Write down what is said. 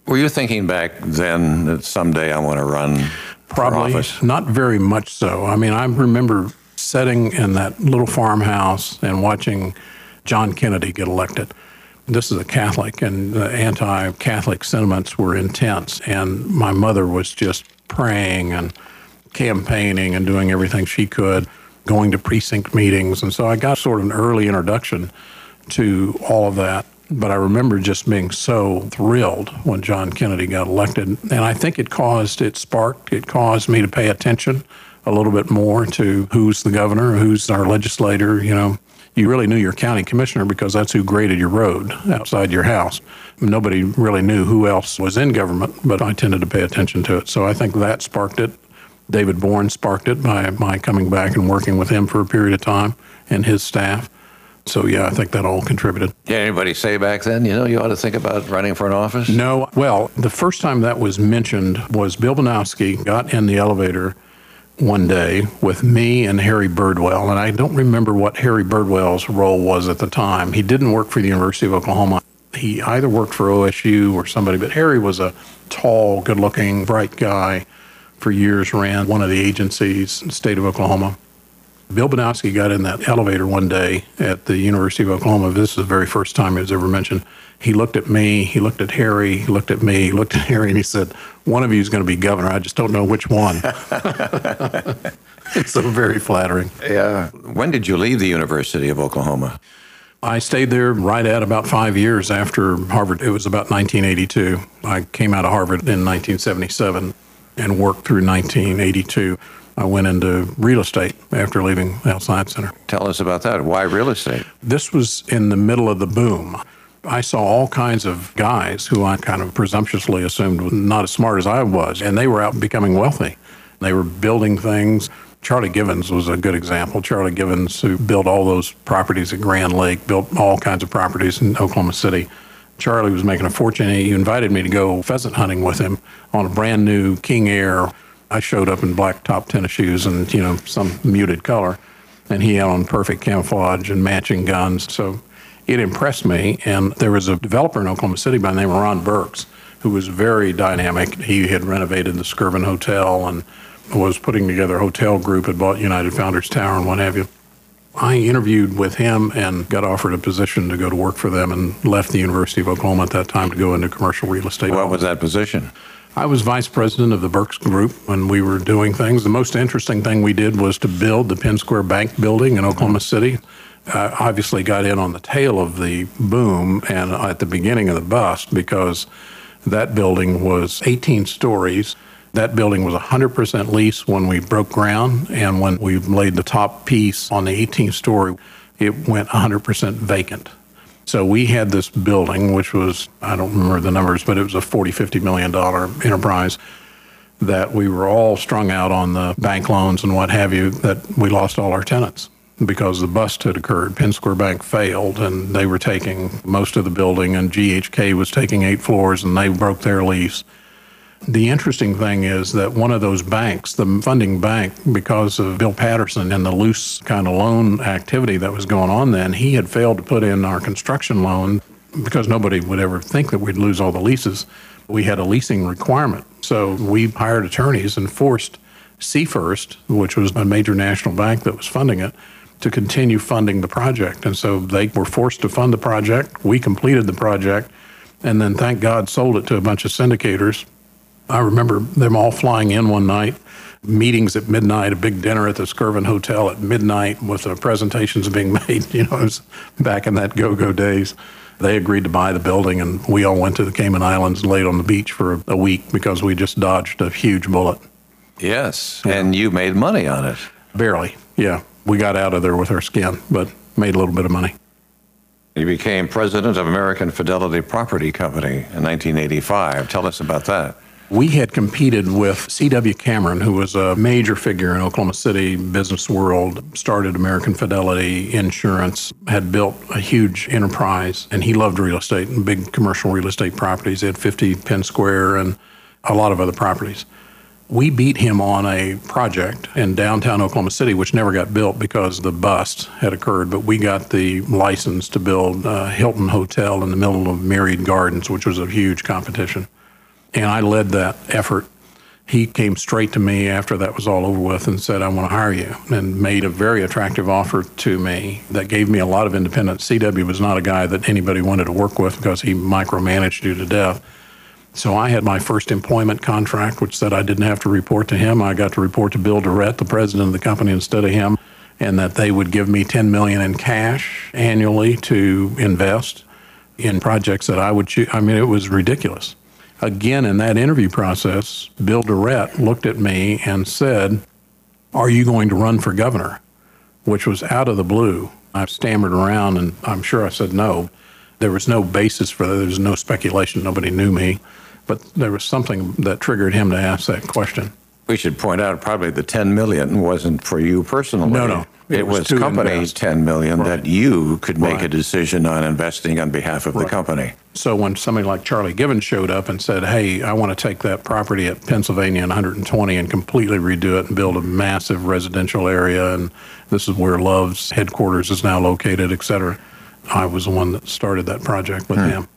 Were you thinking back then that someday I want to run Probably for office? not very much so. I mean, I remember sitting in that little farmhouse and watching John Kennedy get elected. This is a Catholic, and the anti-Catholic sentiments were intense. And my mother was just praying and campaigning and doing everything she could, going to precinct meetings. And so I got sort of an early introduction to all of that. But I remember just being so thrilled when John Kennedy got elected. And I think it caused me to pay attention a little bit more to who's the governor, who's our legislator. You know, you really knew your county commissioner because that's who graded your road outside your house. Nobody really knew who else was in government, but I tended to pay attention to it. So I think that sparked it. David Bourne sparked it by my coming back and working with him for a period of time and his staff. So, yeah, I think that all contributed. Did anybody say back then, you ought to think about running for an office? No. Well, the first time that was mentioned was Bill Banowski got in the elevator one day with me and Harry Birdwell. And I don't remember what Harry Birdwell's role was at the time. He didn't work for the University of Oklahoma. He either worked for OSU or somebody, but Harry was a tall, good-looking, bright guy. For years ran one of the agencies in the state of Oklahoma. Bill Banowski got in that elevator one day at the University of Oklahoma. This is the very first time it was ever mentioned. He looked at me, he looked at Harry, he looked at me, he looked at Harry, and he said, "One of you is going to be governor. I just don't know which one." It's so very flattering. Yeah. When did you leave the University of Oklahoma? I stayed there right at about 5 years after Harvard. It was about 1982. I came out of Harvard in 1977 and worked through 1982. I went into real estate after leaving Health Science Center. Tell us about that. Why real estate? This was in the middle of the boom. I saw all kinds of guys who I kind of presumptuously assumed were not as smart as I was, and they were out becoming wealthy. They were building things. Charlie Givens was a good example. Charlie Givens, who built all those properties at Grand Lake, built all kinds of properties in Oklahoma City. Charlie was making a fortune. He invited me to go pheasant hunting with him on a brand new King Air. I showed up in black top tennis shoes and, some muted color, and he had on perfect camouflage and matching guns. So it impressed me. And there was a developer in Oklahoma City by the name of Ron Burks, who was very dynamic. He had renovated the Skirvin Hotel and was putting together a hotel group, had bought United Founders Tower and what have you. I interviewed with him and got offered a position to go to work for them and left the University of Oklahoma at that time to go into commercial real estate. What was that position? I was vice president of the Burks Group when we were doing things. The most interesting thing we did was to build the Penn Square Bank building in Oklahoma City. I obviously got in on the tail of the boom and at the beginning of the bust because that building was 18 stories. That building was 100% leased when we broke ground, and when we laid the top piece on the 18th story, it went 100% vacant. So we had this building, which was, I don't remember the numbers, but it was a $40-50 million enterprise that we were all strung out on the bank loans and what have you, that we lost all our tenants because the bust had occurred. Penn Square Bank failed, and they were taking most of the building, and GHK was taking 8 floors, and they broke their lease. The interesting thing is that one of those banks, the funding bank, because of Bill Patterson and the loose kind of loan activity that was going on then, he had failed to put in our construction loan because nobody would ever think that we'd lose all the leases. We had a leasing requirement. So we hired attorneys and forced Seafirst, which was a major national bank that was funding it, to continue funding the project. And so they were forced to fund the project. We completed the project and then, thank God, sold it to a bunch of syndicators. I remember them all flying in one night, meetings at midnight, a big dinner at the Skirvin Hotel at midnight with the presentations being made. It was back in that go-go days. They agreed to buy the building, and we all went to the Cayman Islands and laid on the beach for a week because we just dodged a huge bullet. Yes, and you made money on it. Barely, yeah. We got out of there with our skin, but made a little bit of money. You became president of American Fidelity Property Company in 1985. Tell us about that. We had competed with C.W. Cameron, who was a major figure in Oklahoma City business world, started American Fidelity Insurance, had built a huge enterprise, and he loved real estate and big commercial real estate properties. He had 50 Penn Square and a lot of other properties. We beat him on a project in downtown Oklahoma City, which never got built because the bust had occurred, but we got the license to build a Hilton Hotel in the middle of Myriad Gardens, which was a huge competition. And I led that effort. He came straight to me after that was all over with and said, I want to hire you, and made a very attractive offer to me that gave me a lot of independence. CW was not a guy that anybody wanted to work with because he micromanaged you to death. So I had my first employment contract, which said I didn't have to report to him. I got to report to Bill Durrett, the president of the company, instead of him, and that they would give me $10 million in cash annually to invest in projects that I would choose. I mean, it was ridiculous. Again, in that interview process, Bill Durrett looked at me and said, are you going to run for governor? Which was out of the blue. I stammered around, and I'm sure I said no. There was no basis for that. There was no speculation. Nobody knew me. But there was something that triggered him to ask that question. We should point out probably the $10 million wasn't for you personally. No. It was to company invest. $10 million that you could make a Right. decision on investing on behalf of the company. So when somebody like Charlie Given showed up and said, hey, I want to take that property at Pennsylvania and 120 and completely redo it and build a massive residential area, and this is where Love's headquarters is now located, et cetera, I was the one that started that project with him.